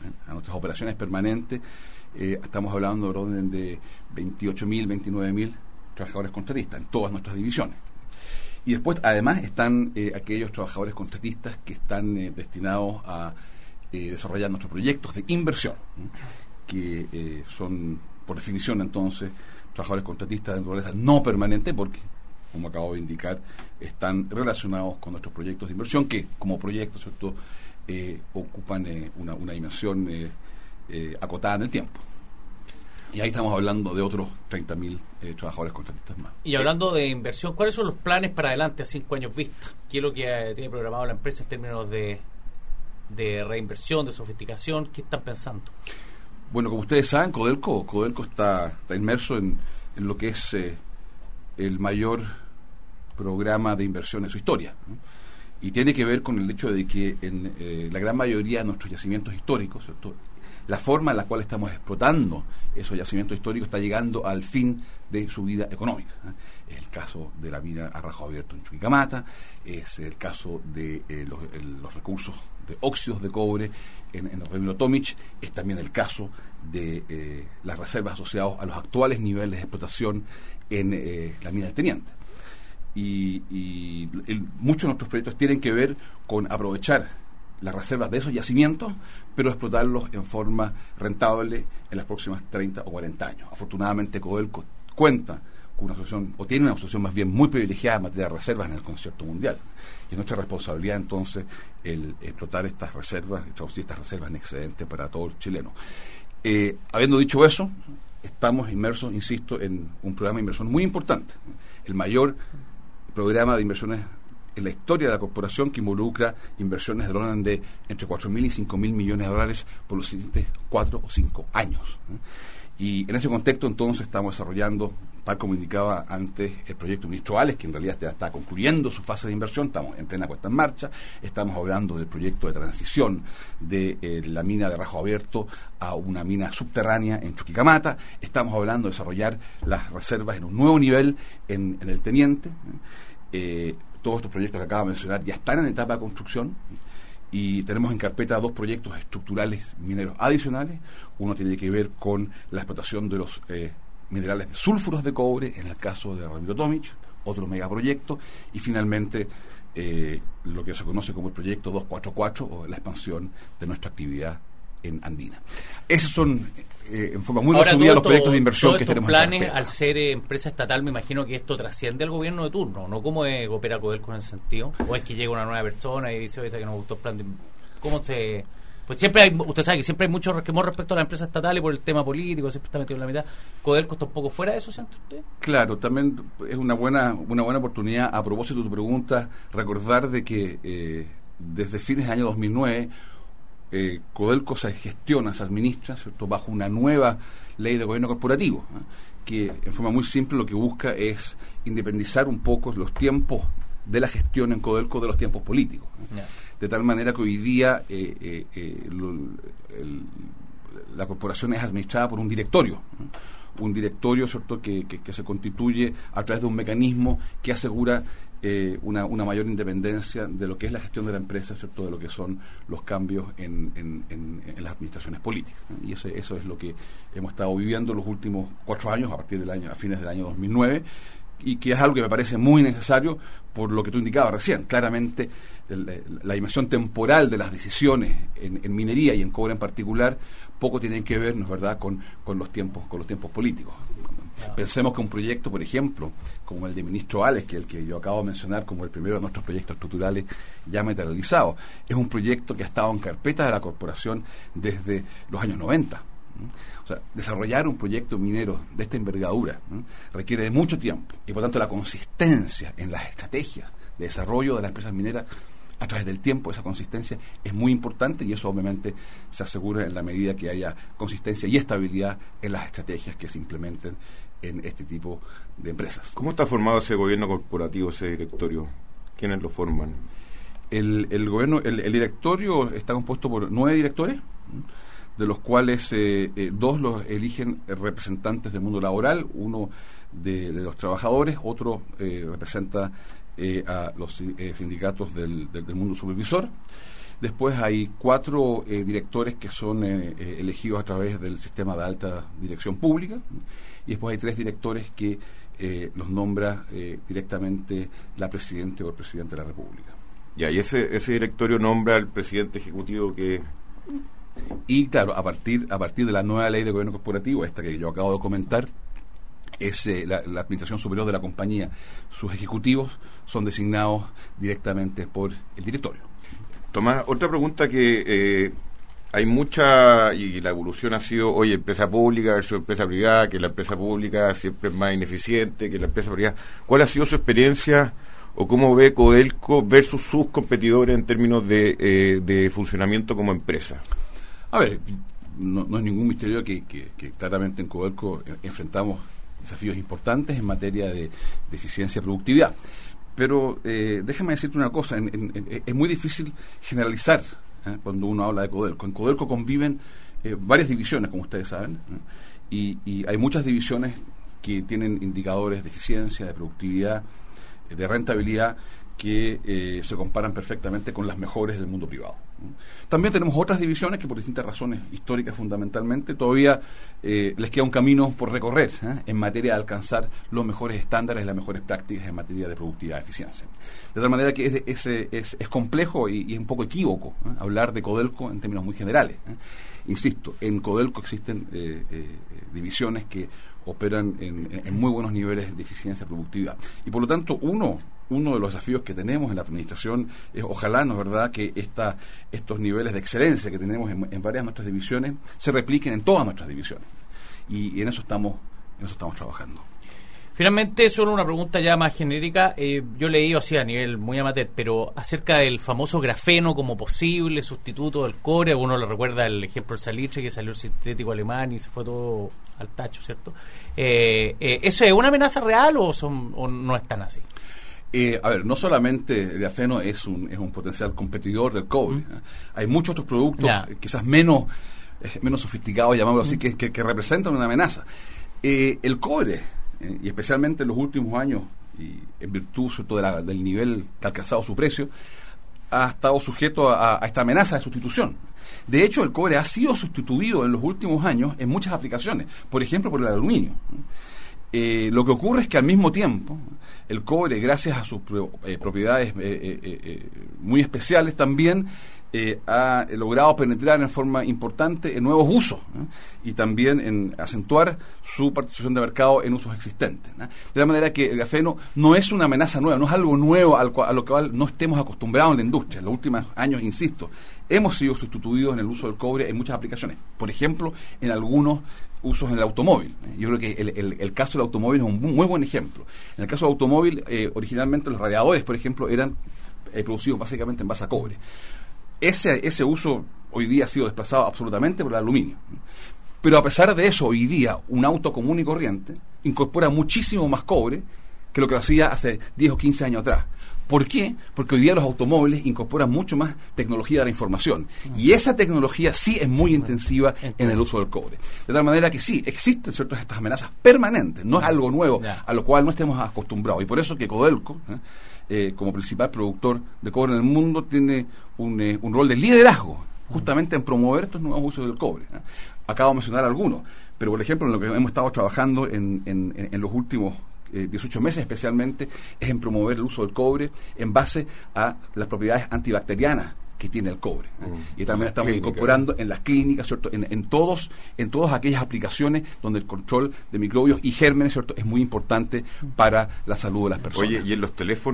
estamos hablando de orden de 28.000, 29.000 trabajadores contratistas en todas nuestras divisiones. Y después, además, están aquellos trabajadores contratistas que están destinados a desarrollar nuestros proyectos de inversión, que son, por definición, entonces, trabajadores contratistas de naturaleza no permanente, porque, como acabo de indicar, están relacionados con nuestros proyectos de inversión, que, como proyectos, ¿cierto?, ocupan una dimensión acotada en el tiempo. Y ahí estamos hablando de otros 30.000 trabajadores contratistas más. Y hablando de inversión, ¿cuáles son los planes para adelante a 5 años vista? ¿Qué es lo que tiene programado la empresa en términos de reinversión, de sofisticación? ¿Qué están pensando? Bueno, como ustedes saben, Codelco está inmerso en lo que es el mayor programa de inversión en su historia, ¿no? Y tiene que ver con el hecho de que en la gran mayoría de nuestros yacimientos históricos, ¿cierto?, la forma en la cual estamos explotando esos yacimientos históricos está llegando al fin de su vida económica, ¿eh? Es el caso de la mina a Rajo Abierto en Chuquicamata, es el caso de los recursos de óxidos de cobre en el Remiro Tomic, es también el caso de las reservas asociadas a los actuales niveles de explotación en la mina del Teniente. Y muchos de nuestros proyectos tienen que ver con aprovechar las reservas de esos yacimientos, pero explotarlos en forma rentable en las próximas 30 o 40 años. Afortunadamente, Codelco cuenta con una asociación, o tiene una asociación más bien muy privilegiada en materia de reservas en el concierto mundial. Y es nuestra responsabilidad entonces el explotar estas reservas y traducir estas reservas en excedente para todos los chilenos. Habiendo dicho eso, estamos inmersos, insisto, en un programa de inversión muy importante, el mayor programa de inversiones en la historia de la corporación, que involucra inversiones de orden de entre 4.000 y 5.000 millones de dólares por los siguientes 4 o 5 años. Y en ese contexto, entonces, estamos desarrollando, tal como indicaba antes, el proyecto Ministro Vales, que en realidad ya está concluyendo su fase de inversión, estamos en plena puesta en marcha, estamos hablando del proyecto de transición de la mina de Rajo Abierto a una mina subterránea en Chuquicamata, estamos hablando de desarrollar las reservas en un nuevo nivel en el Teniente. Todos estos proyectos que acabo de mencionar ya están en etapa de construcción y tenemos en carpeta 2 proyectos estructurales mineros adicionales. Uno tiene que ver con la explotación de los minerales de sulfuros de cobre, en el caso de Remiro Tomic, otro megaproyecto, y finalmente lo que se conoce como el proyecto 244, o la expansión de nuestra actividad en Andina. Esos son, en forma muy resumida, los proyectos de inversión que tenemos en carpeta. Planes, al ser empresa estatal, me imagino que esto trasciende al gobierno de turno, ¿no? ¿Cómo opera Codelco en ese sentido? ¿O es que llega una nueva persona y dice, oye, que nos gustó el plan de... ¿Cómo se...? Pues siempre hay, usted sabe que siempre hay mucho resquemor respecto a la empresa estatal y por el tema político, siempre está metido en la mitad. ¿Codelco está un poco fuera de eso, siente usted? Claro, también es una buena oportunidad, a propósito de tu pregunta, recordar de que desde fines del año 2009 Codelco se gestiona, se administra, ¿cierto?, bajo una nueva ley de gobierno corporativo, que en forma muy simple lo que busca es independizar un poco los tiempos de la gestión en Codelco de los tiempos políticos, yeah. De tal manera que hoy día la corporación es administrada por un directorio, ¿cierto?, que se constituye a través de un mecanismo que asegura una mayor independencia de lo que es la gestión de la empresa, ¿cierto?, de lo que son los cambios en las administraciones políticas, ¿no? Y eso es lo que hemos estado viviendo los últimos 4 años, a fines del año 2009, y que es algo que me parece muy necesario por lo que tú indicabas recién. Claramente la dimensión temporal de las decisiones en minería y en cobre en particular poco tienen que ver, ¿no es verdad?, con los tiempos políticos. Pensemos que un proyecto, por ejemplo, como el de Ministro Vales, que es el que yo acabo de mencionar como el primero de nuestros proyectos estructurales ya materializados, es un proyecto que ha estado en carpeta de la corporación desde los años 90. O sea, desarrollar un proyecto minero de esta envergadura requiere de mucho tiempo y por tanto la consistencia en las estrategias de desarrollo de las empresas mineras a través del tiempo, esa consistencia es muy importante y eso obviamente se asegura en la medida que haya consistencia y estabilidad en las estrategias que se implementen en este tipo de empresas. ¿Cómo está formado ese gobierno corporativo, ese directorio? ¿Quiénes lo forman? El directorio está compuesto por 9 directores, de los cuales 2 los eligen representantes del mundo laboral, uno de los trabajadores, otro representa a los sindicatos del mundo supervisor. Después hay 4 directores que son elegidos a través del sistema de alta dirección pública, y después hay 3 directores que los nombra directamente la Presidenta o el Presidente de la República. Ya, y ese directorio nombra al presidente ejecutivo que... Y claro, a partir de la nueva ley de gobierno corporativo, esta que yo acabo de comentar, es la administración superior de la compañía. Sus ejecutivos son designados directamente por el directorio. Tomás, otra pregunta que hay mucha, y la evolución ha sido, oye, empresa pública versus empresa privada, que la empresa pública siempre es más ineficiente que la empresa privada. ¿Cuál ha sido su experiencia o cómo ve Codelco versus sus competidores en términos de funcionamiento como empresa? A ver, no es ningún misterio que claramente en Codelco enfrentamos desafíos importantes en materia de eficiencia y productividad. Pero déjame decirte una cosa, es muy difícil generalizar cuando uno habla de Codelco. En Codelco conviven varias divisiones, como ustedes saben, y hay muchas divisiones que tienen indicadores de eficiencia, de productividad, de rentabilidad que se comparan perfectamente con las mejores del mundo privado. También tenemos otras divisiones que por distintas razones históricas fundamentalmente todavía les queda un camino por recorrer en materia de alcanzar los mejores estándares, las mejores prácticas en materia de productividad y eficiencia. De tal manera que es complejo y es un poco equívoco hablar de Codelco en términos muy generales. Insisto, en Codelco existen divisiones que operan en muy buenos niveles de eficiencia y productividad. Y por lo tanto, uno de los desafíos que tenemos en la administración es, ojalá, ¿no es verdad?, que estos niveles de excelencia que tenemos en varias de nuestras divisiones se repliquen en todas nuestras divisiones. Y en eso estamos trabajando. Finalmente, solo una pregunta ya más genérica. Yo leí, o sea, a nivel muy amateur, pero acerca del famoso grafeno como posible sustituto del cobre. Uno le recuerda el ejemplo del salitre, que salió el sintético alemán y se fue todo al tacho, ¿cierto? ¿Eso es una amenaza real o no es tan así? A ver, no solamente el grafeno es un potencial competidor del cobre. Hay muchos otros productos quizás menos sofisticados, llamémoslo así, que representan una amenaza. El cobre, y especialmente en los últimos años, y en virtud, ¿cierto?, del nivel que ha alcanzado su precio, ha estado sujeto a esta amenaza de sustitución. De hecho, el cobre ha sido sustituido en los últimos años en muchas aplicaciones, por ejemplo, por el aluminio. Lo que ocurre es que al mismo tiempo el cobre, gracias a sus propiedades muy especiales, también ha logrado penetrar en forma importante en nuevos usos y también en acentuar su participación de mercado en usos existentes. De la manera que el grafeno no es una amenaza nueva, no es algo nuevo a lo cual no estemos acostumbrados en la industria. En los últimos años, insisto, hemos sido sustituidos en el uso del cobre en muchas aplicaciones. Por ejemplo, en algunos usos en el automóvil. Yo creo que el caso del automóvil es un muy buen ejemplo. En el caso del automóvil, originalmente los radiadores, por ejemplo, eran producidos básicamente en base a cobre. Ese uso hoy día ha sido desplazado absolutamente por el aluminio. Pero a pesar de eso, hoy día un auto común y corriente incorpora muchísimo más cobre que lo que lo hacía hace 10 o 15 años atrás. ¿Por qué? Porque hoy día los automóviles incorporan mucho más tecnología de la información. Y esa tecnología sí es muy intensiva en el uso del cobre. De tal manera que sí, existen ciertas estas amenazas permanentes. No es algo nuevo a lo cual no estemos acostumbrados. Y por eso que Codelco, como principal productor de cobre en el mundo, tiene un rol de liderazgo justamente en promover estos nuevos usos del cobre. Acabo de mencionar algunos, pero por ejemplo en lo que hemos estado trabajando en los últimos 18 meses especialmente es en promover el uso del cobre en base a las propiedades antibacterianas que tiene el cobre. Y también estamos incorporando en las clínicas, ¿cierto?, en todas aquellas aplicaciones donde el control de microbios y gérmenes, ¿cierto?, es muy importante para la salud de las personas. Oye, ¿y en los teléfonos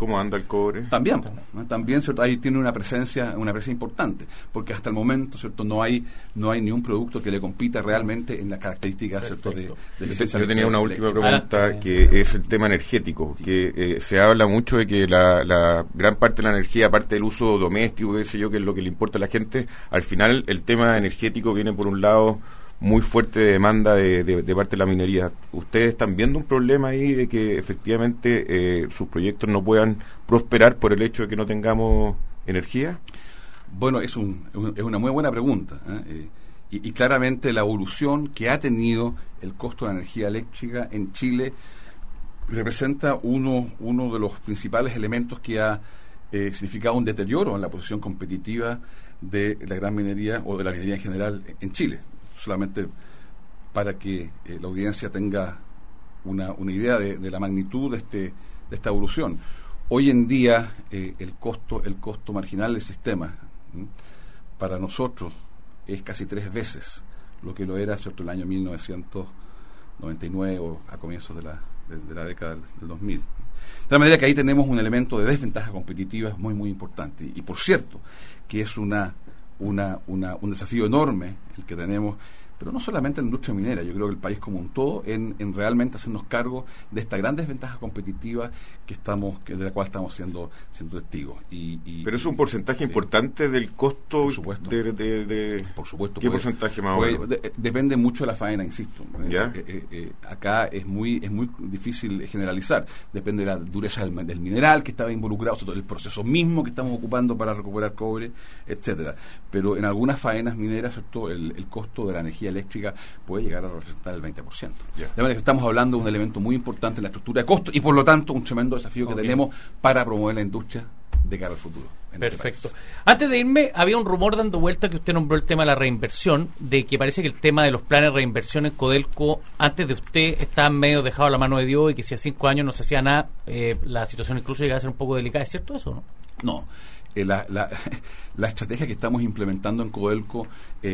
¿Cómo anda el cobre? También, ¿cierto? Ahí tiene una presencia importante, porque hasta el momento, ¿cierto? No hay ni un producto que le compita realmente en las características, ¿cierto? de Yo tenía una última pregunta, que es el tema energético, que se habla mucho de que la gran parte de la energía, aparte del uso doméstico, qué sé yo, que es lo que le importa a la gente, al final el tema energético viene por un lado muy fuerte de demanda de parte de la minería. ¿Ustedes están viendo un problema ahí de que efectivamente sus proyectos no puedan prosperar por el hecho de que no tengamos energía? Bueno, es una muy buena pregunta, y claramente la evolución que ha tenido el costo de la energía eléctrica en Chile representa uno de los principales elementos que ha significado un deterioro en la posición competitiva de la gran minería o de la minería en general en Chile. Solamente para que la audiencia tenga una idea de la magnitud de esta evolución. Hoy en día el costo marginal del sistema para nosotros es casi 3 veces lo que lo era, ¿cierto?, el año 1999 o a comienzos de la década del 2000. De tal manera que ahí tenemos un elemento de desventaja competitiva muy, muy importante. Y por cierto, que es un desafío enorme el que tenemos, pero no solamente en la industria minera, yo creo que el país como un todo, en realmente hacernos cargo de esta gran desventaja competitiva de la cual estamos siendo testigos. Pero es un porcentaje importante del costo. Por supuesto. Por supuesto. ¿Qué porcentaje más o menos? Depende mucho de la faena, insisto. ¿Ya? Acá es muy difícil generalizar. Depende de la dureza del mineral que estaba involucrado, sobre todo el proceso mismo que estamos ocupando para recuperar cobre, etcétera. Pero en algunas faenas mineras, ¿cierto?, el costo de la energía eléctrica puede llegar a representar el 20%. De manera que estamos hablando de un elemento muy importante en la estructura de costos y por lo tanto un tremendo desafío que tenemos para promover la industria de cara al futuro. Perfecto. Antes de irme, había un rumor dando vuelta que usted nombró el tema de la reinversión, de que parece que el tema de los planes de reinversión en Codelco, antes de usted, estaba medio dejado a la mano de Dios y que si a 5 años no se hacía nada, la situación incluso llegaba a ser un poco delicada. ¿Es cierto eso o no? No. La estrategia que estamos implementando en Codelco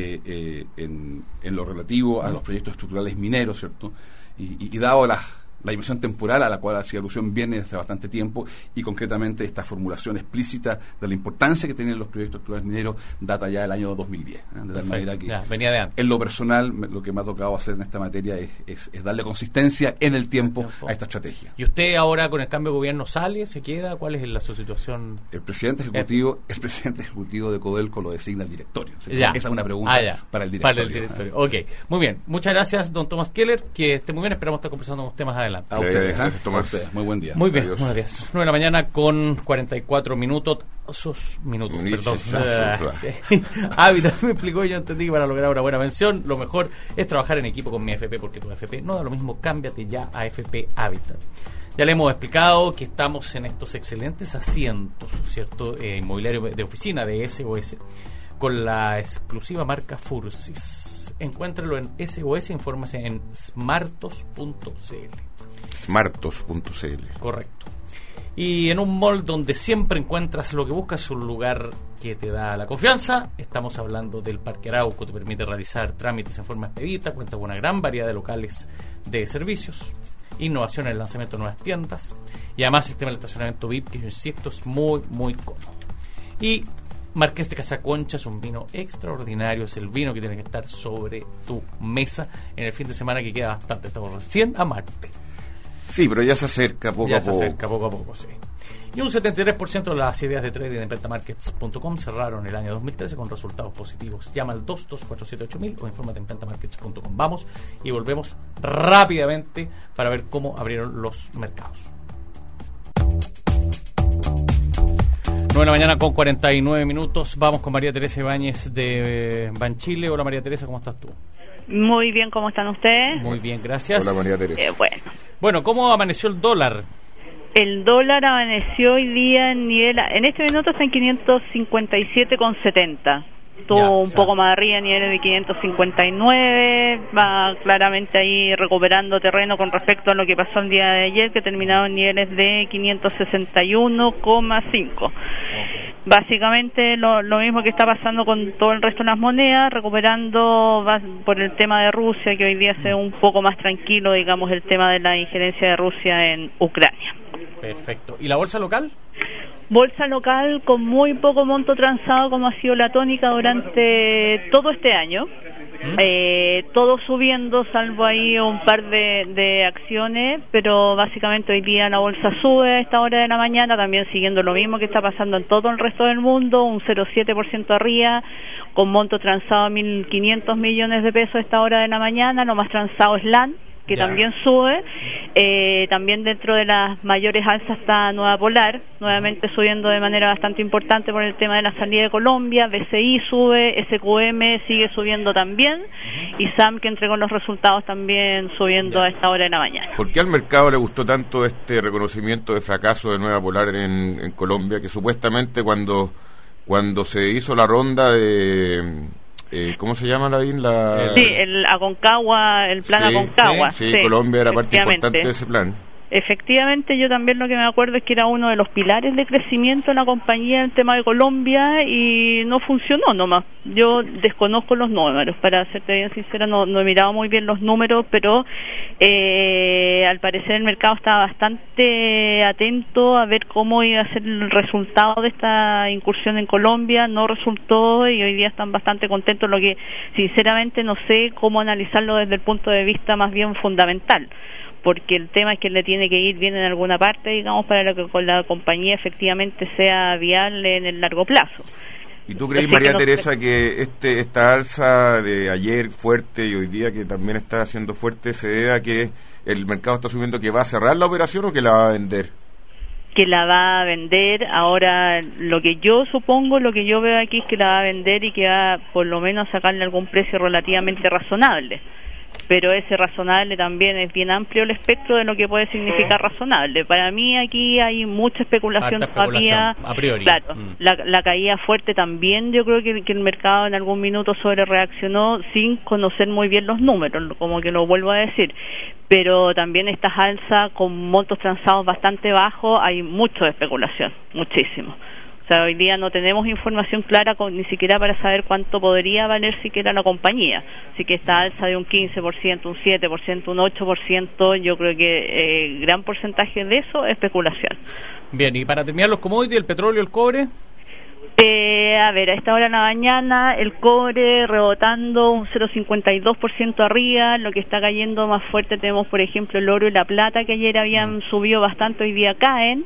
en lo relativo a los proyectos estructurales mineros, ¿cierto? Y dado la dimensión temporal a la cual hacía alusión viene desde bastante tiempo, y concretamente esta formulación explícita de la importancia que tienen los proyectos estructurales mineros data ya del año 2010. De tal manera que venía de antes. En lo personal, lo que me ha tocado hacer en esta materia es darle consistencia en el tiempo a esta estrategia. ¿Y usted ahora con el cambio de gobierno sale, se queda? ¿Cuál es su situación? El presidente ejecutivo de Codelco lo designa el directorio. Esa es una pregunta para el directorio. Ok, muy bien. Muchas gracias, don Tomás Keller. Que esté muy bien. Esperamos estar conversando con usted más adelante. A ustedes, Tomás. Muy buen día. Muy bien, buenos días. 9 de la mañana con 44 minutos. Perdón. Hábitat me explicó, yo entendí que para lograr una buena pensión, lo mejor es trabajar en equipo con mi AFP, porque tu AFP no da lo mismo. Cámbiate ya a AFP Hábitat. Ya le hemos explicado que estamos en estos excelentes asientos, ¿cierto? Inmobiliario de oficina de SOS, con la exclusiva marca Fursis. Encuéntralo en SOS, infórmese en smartos.cl. Smartos.cl. Correcto. Y en un mall donde siempre encuentras lo que buscas, un lugar que te da la confianza, estamos hablando del Parque Arauco. Te permite realizar trámites en forma expedita, cuenta con una gran variedad de locales de servicios, innovación en el lanzamiento de nuevas tiendas y además sistema de estacionamiento VIP, que yo insisto es muy, muy cómodo. Y Marqués de Casaconcha es un vino extraordinario, es el vino que tiene que estar sobre tu mesa en el fin de semana, que queda bastante, estamos recién a Marte. Sí, pero ya se acerca poco a poco, sí. Y un 73% de las ideas de trading en pentamarkets.com cerraron el año 2013 con resultados positivos. Llama al 22478000 o infórmate en pentamarkets.com. Vamos y volvemos rápidamente para ver cómo abrieron los mercados. 9 de la mañana con 49 minutos. Vamos con María Teresa Ibáñez de Banchile. Hola María Teresa, ¿cómo estás tú? Muy bien, ¿cómo están ustedes? Muy bien, gracias. Hola María Teresa. Bueno, ¿cómo amaneció el dólar? El dólar amaneció hoy día en este minuto está en 557,70. Estuvo un poco más arriba, niveles de 559, va claramente ahí recuperando terreno con respecto a lo que pasó el día de ayer, que terminaba en niveles de 561,5. Básicamente lo mismo que está pasando con todo el resto de las monedas, recuperando por el tema de Rusia, que hoy día se ve un poco más tranquilo, digamos, el tema de la injerencia de Rusia en Ucrania. Perfecto. ¿Y la bolsa local? Bolsa local con muy poco monto transado, como ha sido la tónica durante todo este año. Todo subiendo, salvo ahí un par de acciones, pero básicamente hoy día la bolsa sube a esta hora de la mañana, también siguiendo lo mismo que está pasando en todo el resto del mundo, un 0,7% arriba, con monto transado a 1.500 millones de pesos a esta hora de la mañana. Lo más transado es LAN, que también sube. También dentro de las mayores alzas está Nueva Polar, nuevamente subiendo de manera bastante importante por el tema de la salida de Colombia. BCI sube, SQM sigue subiendo también, y SAM, que entregó los resultados, también subiendo a esta hora de la mañana. ¿Por qué al mercado le gustó tanto este reconocimiento de fracaso de Nueva Polar en Colombia, que supuestamente cuando se hizo la ronda de... ¿cómo se llama, Lavín? Sí, el Aconcagua, el plan Aconcagua. Sí, Colombia era parte importante de ese plan. Efectivamente, yo también lo que me acuerdo es que era uno de los pilares de crecimiento en la compañía en el tema de Colombia, y no funcionó nomás. Yo desconozco los números, para serte bien sincera, no he mirado muy bien los números, pero al parecer el mercado estaba bastante atento a ver cómo iba a ser el resultado de esta incursión en Colombia. No resultó, y hoy día están bastante contentos, lo que sinceramente no sé cómo analizarlo desde el punto de vista más bien fundamental, porque el tema es que le tiene que ir bien en alguna parte, digamos, para que con la compañía efectivamente sea viable en el largo plazo. ¿Y tú crees, María Teresa, que esta alza de ayer fuerte y hoy día que también está siendo fuerte se debe a que el mercado está asumiendo que va a cerrar la operación o que la va a vender? Que la va a vender. Ahora, lo que yo supongo, lo que yo veo aquí es que la va a vender y que va por lo menos a sacarle algún precio relativamente razonable. Pero ese razonable también es bien amplio el espectro de lo que puede significar razonable. Para mí aquí hay mucha especulación todavía. A priori. Claro, la caída fuerte también, yo creo que el mercado en algún minuto sobre reaccionó sin conocer muy bien los números, como que lo vuelvo a decir. Pero también estas alzas con montos transados bastante bajos, hay mucho de especulación, muchísimo. O sea, hoy día no tenemos información clara ni siquiera para saber cuánto podría valer siquiera la compañía. Así que esta alza de un 15%, un 7%, un 8%, yo creo que gran porcentaje de eso es especulación. Bien, y para terminar los commodities, el petróleo, el cobre. A ver, a esta hora de la mañana el cobre rebotando un 0,52% arriba. Lo que está cayendo más fuerte tenemos, por ejemplo, el oro y la plata, que ayer habían subido bastante, hoy día caen.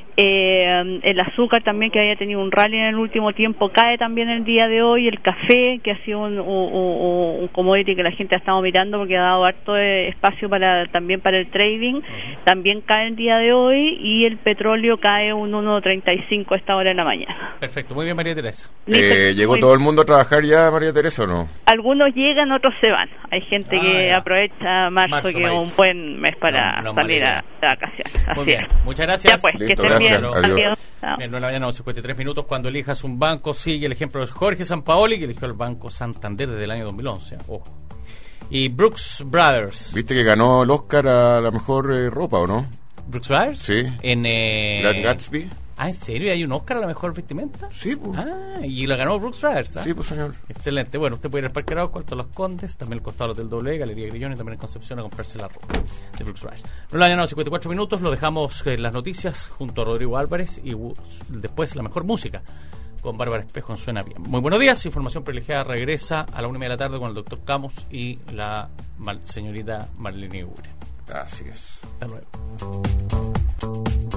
El azúcar también, que había tenido un rally en el último tiempo, cae también el día de hoy. El café, que ha sido un commodity que la gente ha estado mirando porque ha dado harto espacio también para el trading, también cae el día de hoy. Y el petróleo cae un 1,35 a esta hora de la mañana. Perfecto, muy bien, María Teresa. ¿Llegó todo el mundo a trabajar ya, María Teresa, o no? Algunos llegan, otros se van. Hay gente que aprovecha marzo, que es un buen mes para salir a vacaciones. Muy bien, muchas gracias. Ya pues, listo, que estén bien. Adiós. En 9 de la mañana, 53 minutos. Cuando elijas un banco, sigue el ejemplo de Jorge Sampaoli, que eligió el Banco Santander desde el año 2011. Ojo. Y Brooks Brothers. ¿Viste que ganó el Oscar a la mejor ropa, o no? ¿Brooks Brothers? Sí. En Gran Gatsby. ¿En serio? ¿Hay un Oscar a la mejor vestimenta? Sí, pues. Y lo ganó Brooks Brothers. Sí, pues, señor. Excelente. Bueno, usted puede ir al Parque Arauco, Alto Los Condes, también el costado del Hotel W, Galería Grillón, y también en Concepción a comprarse la ropa de Brooks Brothers. No la mañana, 54 minutos. Lo dejamos en las noticias junto a Rodrigo Álvarez y después la mejor música con Bárbara Espejo en Suena Bien. Muy buenos días. Información privilegiada regresa a la 1:30 de la tarde con el doctor Camus y la señorita Marlene Ure. Así es. Hasta luego.